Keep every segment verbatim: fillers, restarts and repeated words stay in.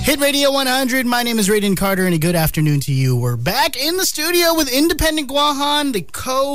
Hit Radio one hundred. My name is Raiden Carter, and a good afternoon to you. We're back in the studio with Independent Guahan, the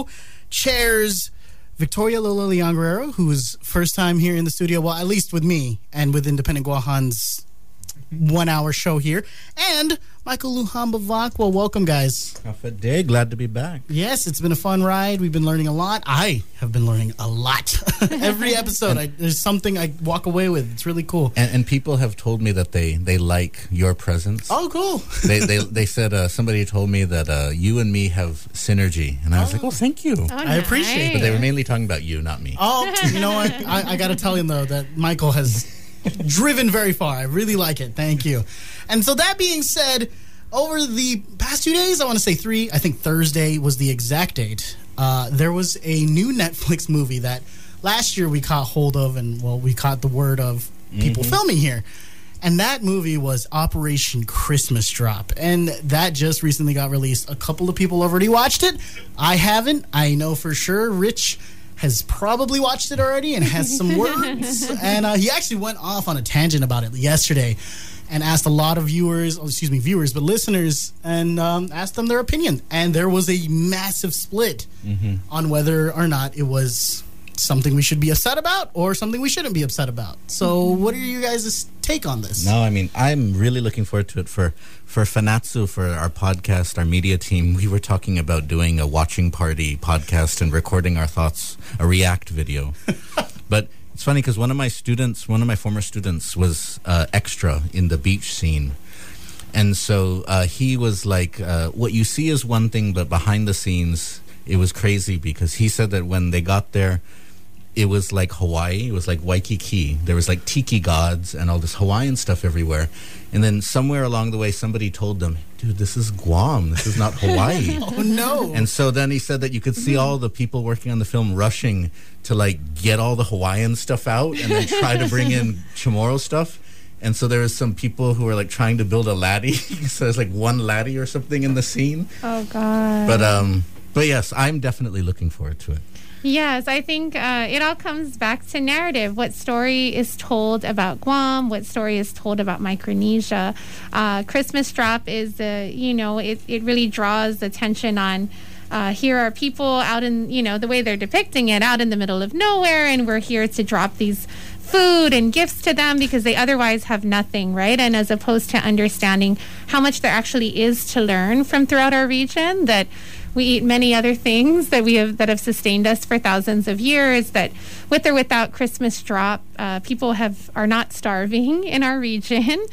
co-chairs Victoria Lola Leon Guerrero, who was first time here in the studio, well, at least with me, and with Independent Guahan's one-hour show here, and Michael Lujan Bavak. Well, welcome, guys. Half a day. Glad to be back. Yes, it's been a fun ride. We've been learning a lot. I have been learning a lot. Every episode, I, there's something I walk away with. It's really cool. And, and people have told me that they, they like your presence. Oh, cool. they, they they said, uh, somebody told me that uh, you and me have synergy. And I was oh. like, oh, thank you. Oh, I appreciate it. But they were mainly talking about you, not me. Oh, you know what? I, I got to tell him, though, that Michael has driven very far. I really like it. Thank you. And so that being said, over the past two days, I want to say three, I think Thursday was the exact date, uh, there was a new Netflix movie that last year we caught hold of, and, well, we caught the word of people mm-hmm. filming here. And that movie was Operation Christmas Drop. And that just recently got released. A couple of people already watched it. I haven't. I know for sure Rich has probably watched it already and has some words. And uh, he actually went off on a tangent about it yesterday and asked a lot of viewers, oh, excuse me, viewers, but listeners, and um, asked them their opinion. And there was a massive split mm-hmm. on whether or not it was something we should be upset about or something we shouldn't be upset about. So what are you guys' take on this? No, I mean, I'm really looking forward to it. For, for Fanatsu, for our podcast, our media team, we were talking about doing a watching party podcast and recording our thoughts, a react video. But it's funny because one of my students, one of my former students was uh, extra in the beach scene. And so uh, he was like, uh, what you see is one thing, but behind the scenes, it was crazy because he said that when they got there, it was like Hawaii. It was like Waikiki. There was like tiki gods and all this Hawaiian stuff everywhere. And then somewhere along the way, somebody told them, dude, this is Guam. This is not Hawaii. Oh, no. And so then he said that you could see all the people working on the film rushing to like get all the Hawaiian stuff out and then try to bring in Chamorro stuff. And so there was some people who were like trying to build a laddie. So there's like one laddie or something in the scene. Oh, God. But, um, but yes, I'm definitely looking forward to it. Yes, I think uh, it all comes back to narrative. What story is told about Guam? What story is told about Micronesia? Uh, Christmas Drop is, uh, you know, it, it really draws attention on uh, here are people out in, you know, the way they're depicting it, out in the middle of nowhere, and we're here to drop these food and gifts to them because they otherwise have nothing, right? And as opposed to understanding how much there actually is to learn from throughout our region, that we eat many other things that we have that have sustained us for thousands of years, that with or without Christmas Drop, uh, people have are not starving in our region.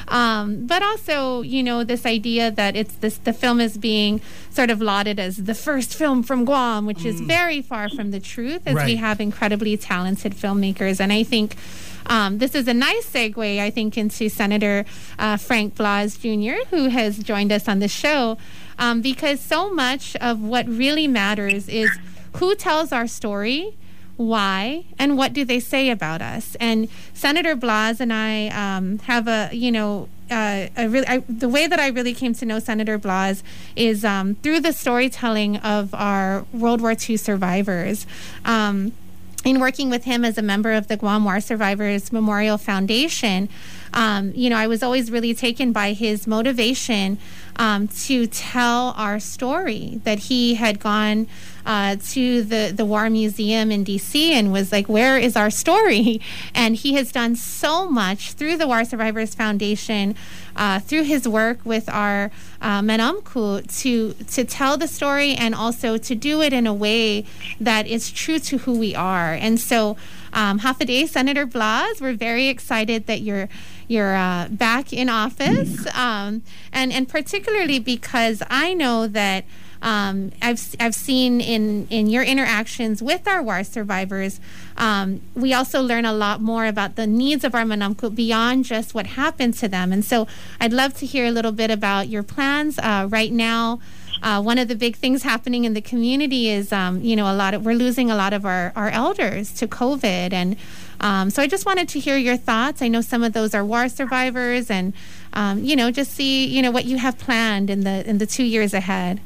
Um, but also, you know, this idea that it's this the film is being sort of lauded as the first film from Guam, which mm. is very far from the truth, as right. we have incredibly talented filmmakers. And I think Um, this is a nice segue, I think, into Senator uh, Frank Blas Junior, who has joined us on the show, um, because so much of what really matters is who tells our story, why, and what do they say about us. And Senator Blas and I um, have a, you know, uh, a really, I, the way that I really came to know Senator Blas is um, through the storytelling of our World War Two survivors. Um, In working with him as a member of the Guam War Survivors Memorial Foundation, um, you know, I was always really taken by his motivation um, to tell our story, that he had gone uh, to the, the War Museum in D C and was like, where is our story? And he has done so much through the War Survivors Foundation, uh, through his work with our uh, Menamku to, to tell the story and also to do it in a way that is true to who we are. And so, um, half a day, Senator Blas, we're very excited that you're you're uh, back in office, um, and and particularly because I know that um, I've I've seen in in your interactions with our war survivors, um, we also learn a lot more about the needs of our Menamku beyond just what happened to them. And so, I'd love to hear a little bit about your plans uh, right now. Uh, one of the big things happening in the community is, um, you know, a lot of we're losing a lot of our, our elders to COVID, and um, so I just wanted to hear your thoughts. I know some of those are war survivors, and um, you know, just see, you know, what you have planned in the in the two years ahead.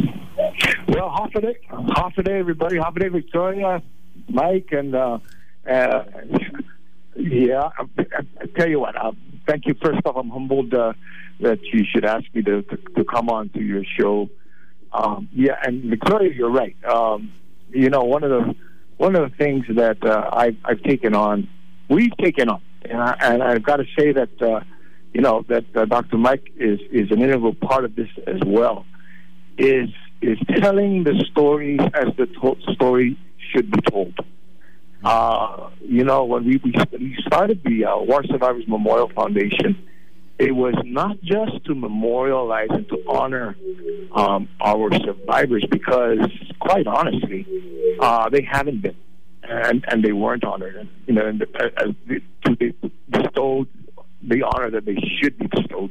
Well, half a day, half a day, everybody, half a day, Victoria, Mike, and uh, uh, yeah. I, I tell you what, uh, thank you. First off, I'm humbled uh, that you should ask me to, to, to come on to your show. Um, yeah, and Victoria, you're right. Um, you know, one of the one of the things that uh, I've, I've taken on, we've taken on, and, I, and I've got to say that uh, you know that uh, Doctor Mike is is an integral part of this as well. Is is telling the story as the to- story should be told. Uh, you know, when we, we started the uh, War Survivors Memorial Foundation, it was not just to memorialize and to honor um, our survivors, because, quite honestly, uh, they haven't been, and and they weren't honored. And, you know, and, uh, to be bestowed the honor that they should be bestowed.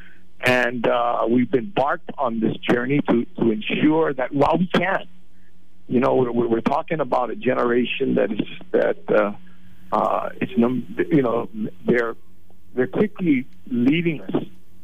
And uh, we've embarked on this journey to, to ensure that while we can, you know, we're, we're talking about a generation that is that uh, uh, it's you know they're they're quickly leaving us,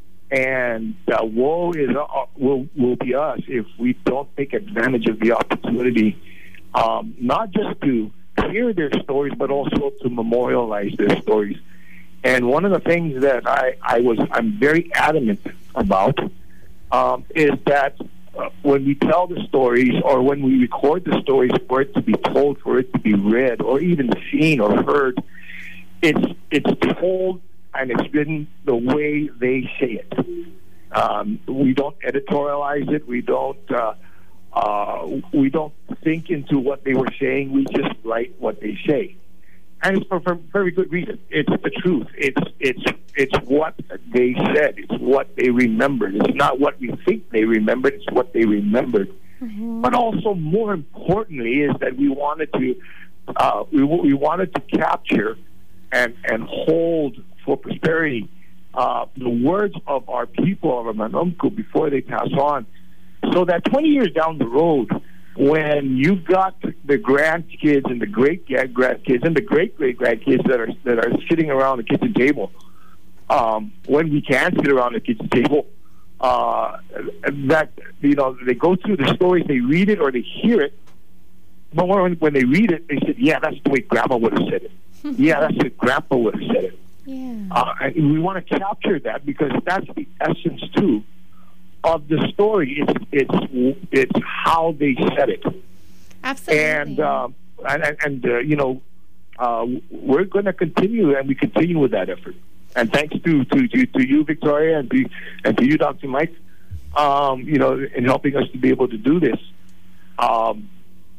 and uh, woe is uh, will will be us if we don't take advantage of the opportunity, um, not just to hear their stories, but also to memorialize their stories. And one of the things that I, I was I'm very adamant about um, is that. Uh, when we tell the stories, or when we record the stories for it to be told, for it to be read, or even seen or heard, it's it's told and it's written the way they say it. Um, we don't editorialize it. We don't uh, uh, we don't think into what they were saying. We just write what they say, and it's for, for very good reason. It's the truth. It's it's it's what they said. It's what they remembered. It's not what we think they remembered. It's what they remembered. Mm-hmm. But also, more importantly, is that we wanted to uh, we we wanted to capture and and hold for prosperity uh, the words of our people, of our manumku, before they pass on, so that twenty years down the road, when you've got the grandkids and the great grandkids and the great great grandkids that are that are sitting around the kitchen table, um, when we can sit around the kitchen table, uh, that you know they go through the stories, they read it or they hear it, but when when they read it, they said, "Yeah, that's the way Grandma would have said it. Yeah, that's the way Grandpa would have said it." Yeah. Uh, and we want to capture that, because that's the essence too of the story. It's it's it's how they said it. Absolutely. And uh, and, and uh, you know, uh, we're going to continue, and we continue with that effort. And thanks to to, to, to you, Victoria, and to, and to you, Doctor Mike, um, you know, in helping us to be able to do this. Um,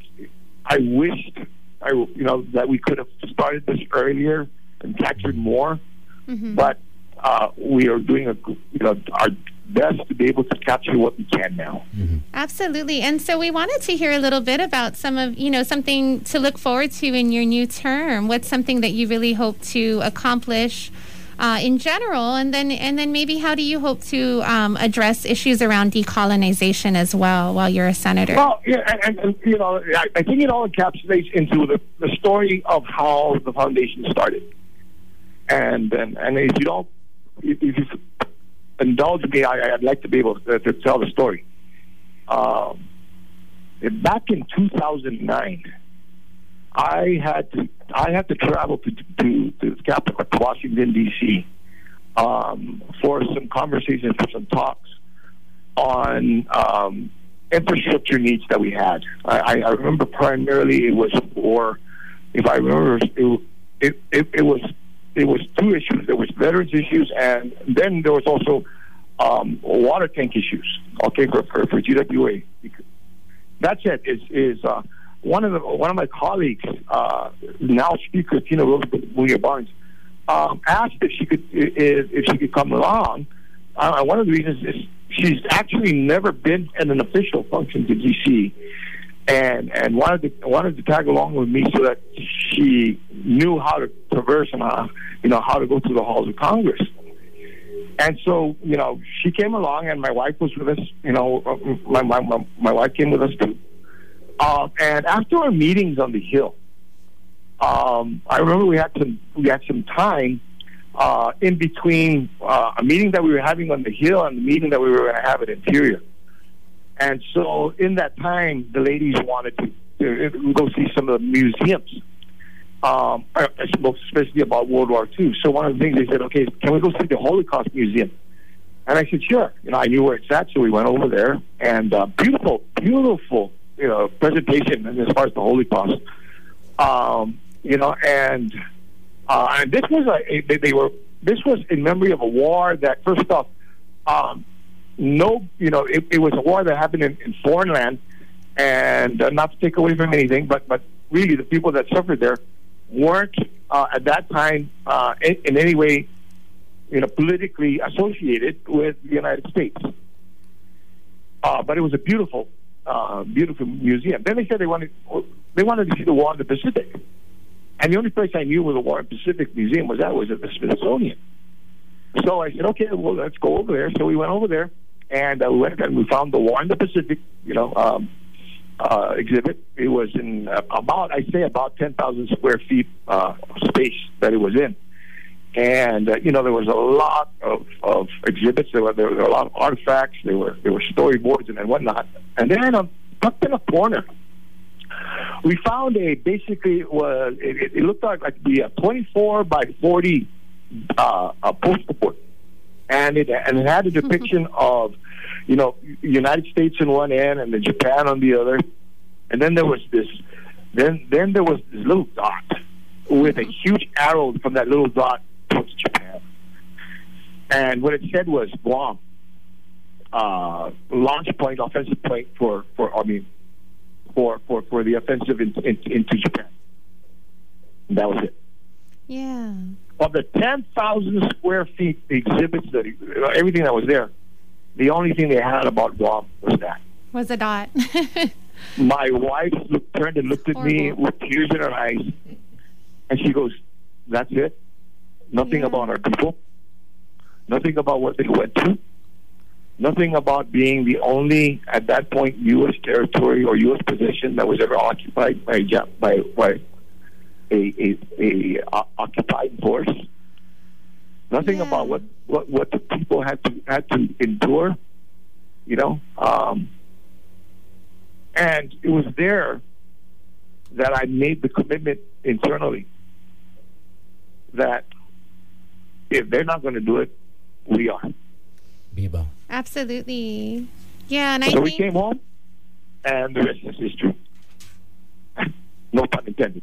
I wished, I you know, that we could have started this earlier and captured more, mm-hmm. but uh, we are doing a you know our best to be able to capture what we can now. Mm-hmm. Absolutely. And so we wanted to hear a little bit about some of, you know, something to look forward to in your new term. What's something that you really hope to accomplish uh, in general? And then and then maybe how do you hope to um, address issues around decolonization as well while you're a senator? Well, yeah, and, and, and you know, I, I think it all encapsulates into the, the story of how the foundation started. And and, and if you don't, if you indulge me, I, I'd like to be able to, to tell the story. Um, back in two thousand nine, I had to I had to travel to to, to the capital, to Washington D C, um, for some conversations, for some talks on um, infrastructure needs that we had. I, I remember primarily it was for, if I remember, it it, it, it was. It was two issues. There was veterans issues, and then there was also um, water tank issues. Okay, for for, for G W A. That said, is is uh, one of the one of my colleagues, uh, now Speaker Tina Rose Barnes, um, asked if she could if, if she could come along. Uh, one of the reasons is she's actually never been in an official function to D C, and and wanted to wanted to tag along with me so that she knew how to traverse and how, you know, how to go through the halls of Congress. And so, you know, she came along, and my wife was with us. You know, my my my, my wife came with us too. Uh, and after our meetings on the Hill, um, I remember we had some we had some time uh, in between uh, a meeting that we were having on the Hill and the meeting that we were going to have at Interior. And so, in that time, the ladies wanted to, to go see some of the museums. um, I spoke especially about World War Two. So one of the things they said, okay, can we go see the Holocaust Museum? And I said, sure. You know, I knew where it's at, so we went over there. And uh, beautiful, beautiful, you know, presentation as far as the Holocaust. Um, you know, and uh, and this was a they, they were this was in memory of a war that first off, um, no, you know, it, it was a war that happened in, in foreign land, and uh, not to take away from anything, but but really the people that suffered there weren't uh, at that time uh, in, in any way, you know, politically associated with the United States. Uh, but it was a beautiful, uh, beautiful museum. Then they said they wanted they wanted to see the war in the Pacific, and the only place I knew where the War in the Pacific Museum was at was at the Smithsonian. So I said, okay, well, let's go over there. So we went over there, and uh, we went and we found the War in the Pacific, you know, um, uh, exhibit. It was in uh, about, I say, about ten thousand square feet uh, space that it was in. And, uh, you know, there was a lot of, of exhibits. There were, there were a lot of artifacts. There were there were storyboards and, and whatnot. And then um, tucked in a corner, we found a, basically, was it, it looked like, like the uh, twenty-four by forty uh, a poster board. And it, and it had a depiction of, you know, United States on one end and the Japan on the other. And then there was this, then then there was this little dot with a huge arrow from that little dot towards Japan. And what it said was Guam, uh, launch point, offensive point for, for I mean, for, for, for the offensive in, in, into Japan. And that was it. Yeah. Of the ten thousand square feet exhibits, that everything that was there, the only thing they had about Guam was that. Was a dot. My wife looked, turned and looked at Horrible. me with tears in her eyes, and she goes, that's it? Nothing Yeah. about our people? Nothing about what they went through? Nothing about being the only, at that point, U S territory or U S possession that was ever occupied by Jap- by, by a, a, a uh, occupying force? Nothing Yeah. about what, what, what the people had to had to endure, you know? Um, and it was there that I made the commitment internally that if they're not going to do it, we are. Biba. Absolutely. Yeah, and I So think we came home, and the rest is history. No pun intended.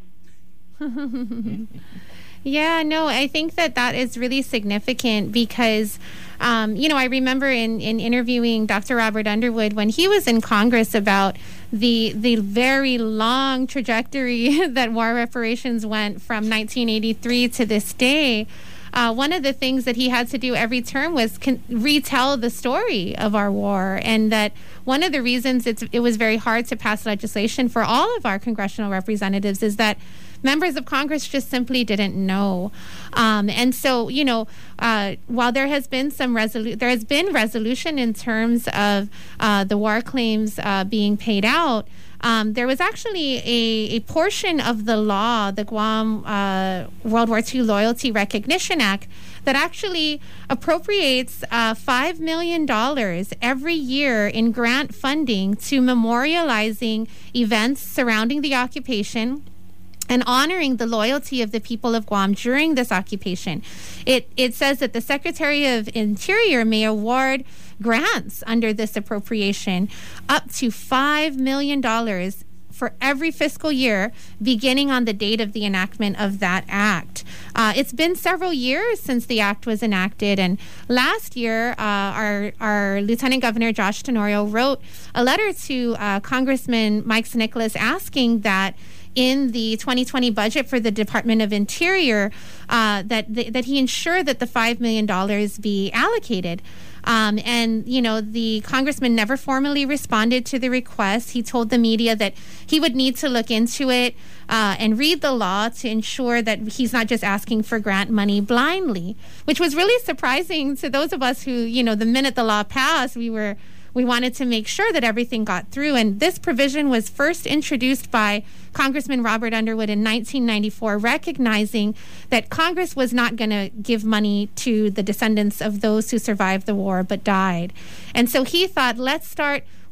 Yeah, no, I think that that is really significant because, um, you know, I remember in, in interviewing Doctor Robert Underwood when he was in Congress about the the very long trajectory that war reparations went from nineteen eighty-three to this day. Uh, one of the things that he had to do every term was con- retell the story of our war, and that one of the reasons it's, it was very hard to pass legislation for all of our congressional representatives is that members of Congress just simply didn't know. Um, and so, you know, uh, while there has been some resolu- there has been resolution in terms of uh, the war claims uh, being paid out, Um, there was actually a, a portion of the law, the Guam uh, World War Two Loyalty Recognition Act, that actually appropriates uh, five million dollars every year in grant funding to memorializing events surrounding the occupation and honoring the loyalty of the people of Guam during this occupation. It, it says that the Secretary of Interior may award grants under this appropriation up to five million dollars for every fiscal year beginning on the date of the enactment of that act. Uh, it's been several years since the act was enacted, and last year uh, our, our Lieutenant Governor Josh Tenorio wrote a letter to uh, Congressman Mike Nicholas asking that in the twenty twenty budget for the Department of Interior uh, that, th- that he ensure that the five million dollars be allocated. Um, and, you know, the congressman never formally responded to the request. He told the media that he would need to look into it uh, and read the law to ensure that he's not just asking for grant money blindly, which was really surprising to those of us who, you know, the minute the law passed, we were we wanted to make sure that everything got through. And this provision was first introduced by Congressman Robert Underwood in nineteen ninety-four, recognizing that Congress was not going to give money to the descendants of those who survived the war but died. And so he thought, let's start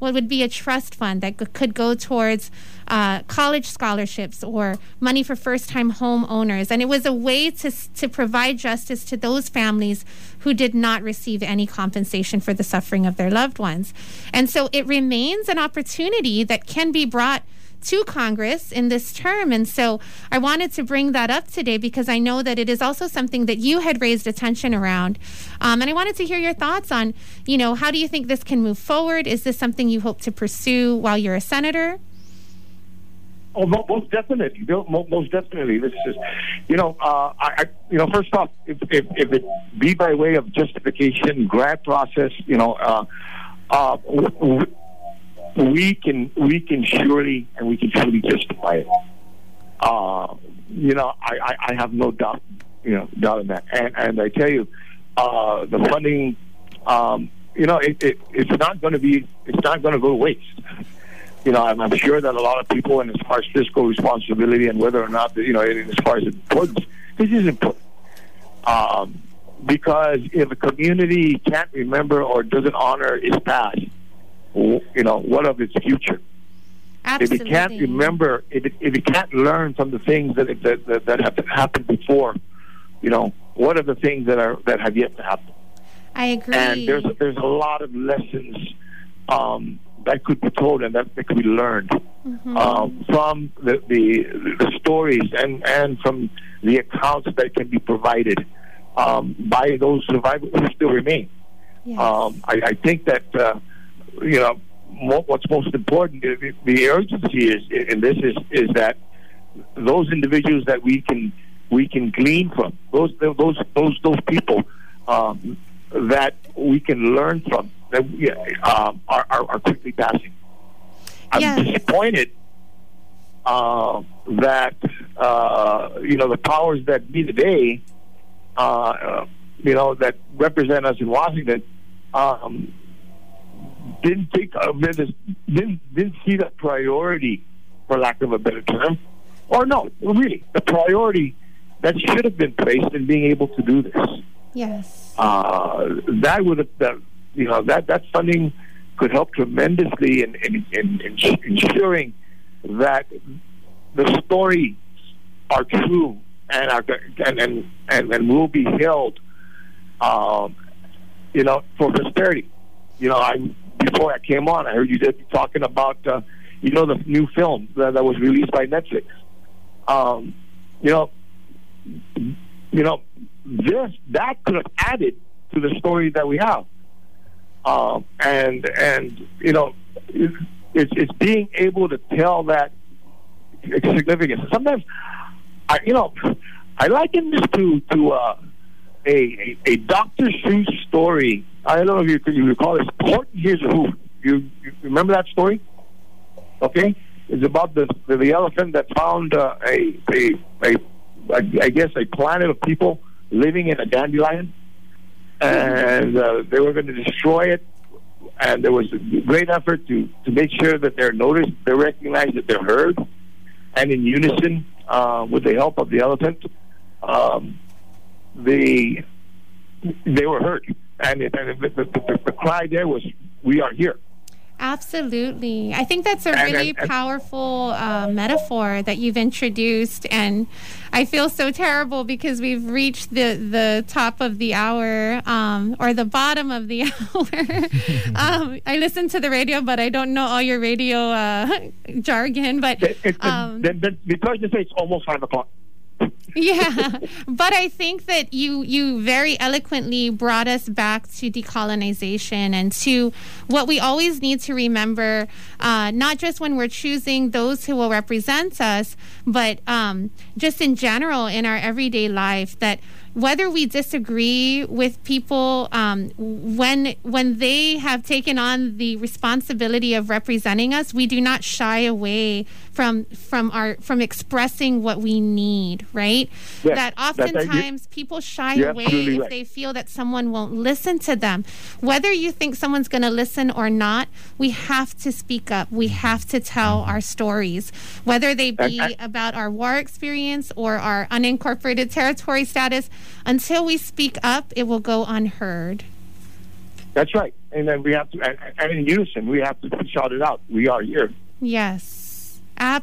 what would be a trust fund that g- could go towards uh, college scholarships or money for first-time home owners. And it was a way to to provide justice to those families who did not receive any compensation for the suffering of their loved ones. And so it remains an opportunity that can be brought to Congress in this term. And so I wanted to bring that up today because I know that it is also something that you had raised attention around. Um, and I wanted to hear your thoughts on, you know, how do you think this can move forward? Is this something you hope to pursue while you're a senator? Oh, mo- most definitely. Mo- Most definitely. This is, you know, uh, I, I, you know, first off, if, if, if it be by way of justification, grant process, you know, uh, uh, w- w- we can we can surely and we can surely justify it. Uh, you know, I, I, I have no doubt, you know, doubt in that. And and I tell you, uh, the funding, um, you know, it, it it's not going to be it's not going to go to waste. You know, I'm, I'm sure that a lot of people, and as far as fiscal responsibility and whether or not, you know, as far as importance, this is important. Um, because if a community can't remember or doesn't honor its past, you know, what of its future? Absolutely. If it can't remember, if it, if it can't learn from the things that it, that, that that have happened before, you know, what are the things that are that have yet to happen? I agree. And there's there's a lot of lessons um, that could be told and that, that could be learned mm-hmm. um, from the, the the stories and and from the accounts that can be provided um, by those survivors who still remain. Yes. Um, I, I think that. Uh, You know, mo- what's most important, the, the urgency is in this is is that those individuals that we can we can glean from, those those those those people um, that we can learn from, that we, uh, are, are are quickly passing. I'm yes. disappointed uh, that uh, you know the powers that be today, uh, you know, that represent us in Washington. Um, Didn't think of it as, didn't didn't see that priority, for lack of a better term, or no, really the priority that should have been placed in being able to do this. Yes, uh, that would have, that, you know, that that funding could help tremendously in in, in, in ensuring that the stories are true and are and and and, and will be held, um, you know, for posterity. You know, I. Before I came on, I heard you did talking about, uh, you know, the new film that, that was released by Netflix. Um, you know, you know, this that could have added to the story that we have, um, and and you know, it's it's being able to tell that significance. Sometimes, I you know, I liken this to to uh, a, a a Doctor Seuss story. I don't know if you, you recall this. Horton Hears a Who. You, you remember that story? Okay, it's about the the, the elephant that found uh, a, a a I guess a planet of people living in a dandelion, and uh, they were going to destroy it. And there was a great effort to to make sure that they're noticed, they're recognized, that they're heard, and in unison uh, with the help of the elephant, um, they they were heard. And, it, and the, the, the, the cry there was, "We are here." Absolutely. I think that's a and, really and, and, powerful uh, metaphor that you've introduced. And I feel so terrible because we've reached the, the top of the hour um, or the bottom of the hour. um, I listen to the radio, but I don't know all your radio uh, jargon. But it, it, um, then, then, because they say it's almost five o'clock. Yeah, but I think that you you very eloquently brought us back to decolonization and to what we always need to remember, uh, not just when we're choosing those who will represent us, but um, just in general in our everyday life, that whether we disagree with people, um, when when they have taken on the responsibility of representing us, we do not shy away from from our from expressing what we need, right? Yes, that oftentimes people shy away if right. they feel that someone won't listen to them. Whether you think someone's going to listen or not, we have to speak up. We have to tell our stories, whether they be I, I, about our war experience or our unincorporated territory status. Until we speak up, it will go unheard. That's right. And then we have to, and, and in unison, we have to shout it out. We are here. Yes,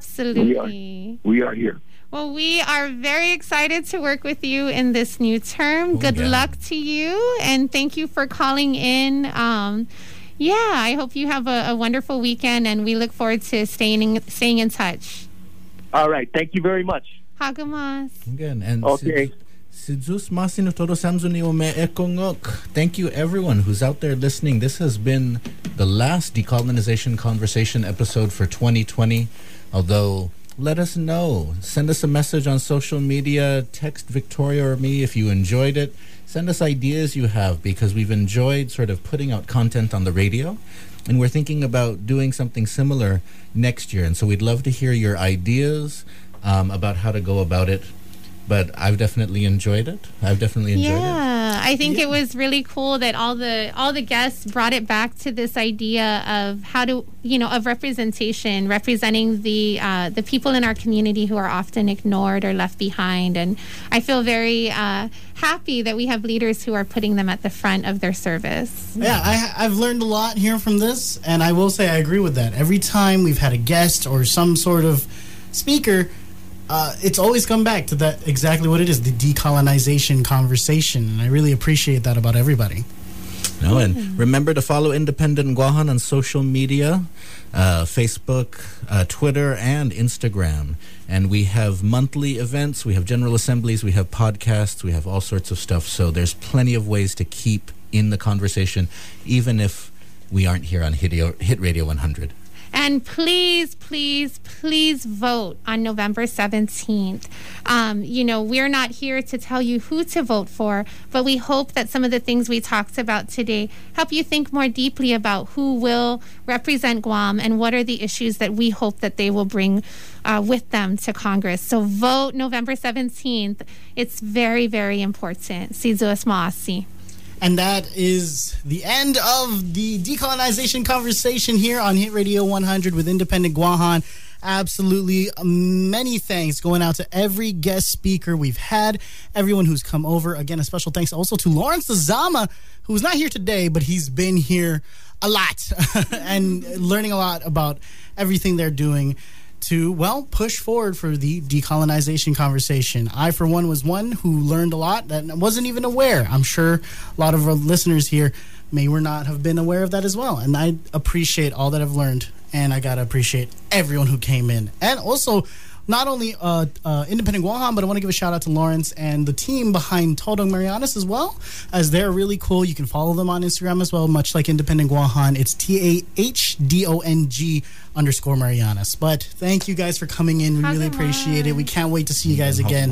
absolutely. We are, we are here. Well, we are very excited to work with you in this new term. Oh, Good yeah. luck to you, and thank you for calling in. Um, yeah, I hope you have a, a wonderful weekend, and we look forward to staying in, staying in touch. All right. Thank you very much. Hagamas. Again, and Okay. si Zeus Masino Todo Samsuni Ome Ekongok. Thank you, everyone who's out there listening. This has been the last decolonization conversation episode for twenty twenty. Although, let us know. Send us a message on social media. Text Victoria or me if you enjoyed it. Send us ideas you have, because we've enjoyed sort of putting out content on the radio. And we're thinking about doing something similar next year. And so we'd love to hear your ideas um, about how to go about it. But I've definitely enjoyed it. I've definitely enjoyed it. Yeah, I think it was really cool that all the all the guests brought it back to this idea of how to, you know, of representation, representing the uh, the people in our community who are often ignored or left behind. And I feel very uh, happy that we have leaders who are putting them at the front of their service. Yeah, I, I've learned a lot here from this, and I will say I agree with that. Every time we've had a guest or some sort of speaker, Uh, it's always come back to that, exactly what it is, the decolonization conversation. And I really appreciate that about everybody. No, and remember to follow Independent Guahan on social media, uh, Facebook, uh, Twitter, and Instagram. And we have monthly events, we have general assemblies, we have podcasts, we have all sorts of stuff. So there's plenty of ways to keep in the conversation, even if we aren't here on Hit Hit Radio one hundred. And please, please, please vote on November seventeenth. Um, you know, we're not here to tell you who to vote for, but we hope that some of the things we talked about today help you think more deeply about who will represent Guam and what are the issues that we hope that they will bring uh, with them to Congress. So vote November seventeenth. It's very, very important. Sizuas Maasi. And that is the end of the decolonization conversation here on Hit Radio one hundred with Independent Guahan. Absolutely many thanks going out to every guest speaker we've had, everyone who's come over. Again, a special thanks also to Lawrence Zama, who's not here today, but he's been here a lot and learning a lot about everything they're doing to, well, push forward for the decolonization conversation. I, for one, was one who learned a lot that wasn't even aware. I'm sure a lot of our listeners here may or not have been aware of that as well. And I appreciate all that I've learned. And I got to appreciate everyone who came in. And also, not only uh, uh, Independent Guahan, but I want to give a shout out to Lawrence and the team behind Todong Marianas as well, as they're really cool. You can follow them on Instagram as well, much like Independent Guahan. It's T A H D O N G underscore Marianas. But thank you guys for coming in. We really appreciate it. We can't wait to see you guys again.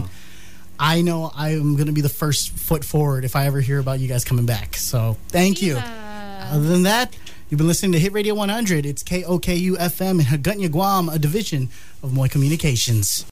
I know I'm going to be the first foot forward if I ever hear about you guys coming back. So thank you. Other than that, you've been listening to Hit Radio one hundred. It's K O K U F M in Hagutnya, Guam, a division of Moy Communications.